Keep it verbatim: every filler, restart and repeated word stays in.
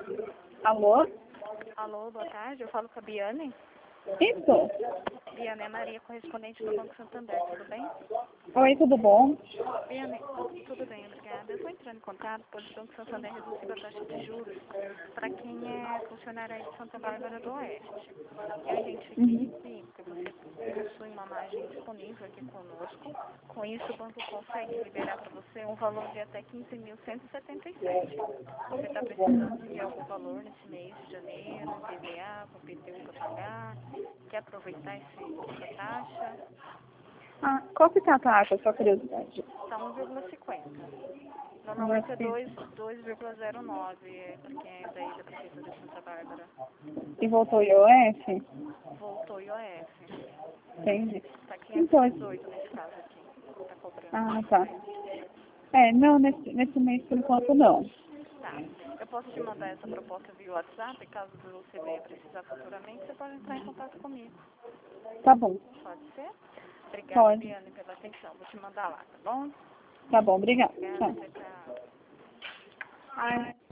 Alô? Alô, boa tarde. Eu falo com a Biane. Isso? Biane é Maria, correspondente do Banco Santander, tudo bem? Oi, tudo bom? Biane, tudo bem, obrigada. Eu estou entrando em contato, pois o Banco Santander reduziu a taxa de juros para quem é funcionário aí de Santa Bárbara do Oeste. Eu identifiquei Uhum. aqui que você possui uma margem disponível aqui conosco. Com isso, o banco consegue liberar para você um valor de até quinze mil cento e setenta e sete. Você está precisando de algum valor nesse mês de janeiro, I P V A, com P T U para pagar? Quer aproveitar esse, essa taxa? Ah, qual que tá a taxa, só curiosidade? Está um vírgula cinquenta. Não é Normalmente é assim. dois vírgula zero nove para quem é daí da Prefeitura de Santa Bárbara. E voltou o I O F? Voltou I O F. Entendi. Está Então, quinhentos e dezoito nesse caso aqui. Está cobrando. ah, tá. É, não, nesse, nesse mês por enquanto não. Tá. Eu posso te mandar essa proposta via WhatsApp, caso você venha precisar futuramente, você pode entrar em contato comigo. Tá bom. Pode ser? Obrigada, Pode. Biane, pela atenção. Vou te mandar lá, tá bom? Tá bom, obrigada. Obrigada, Tchau. tchau, tchau. Ai.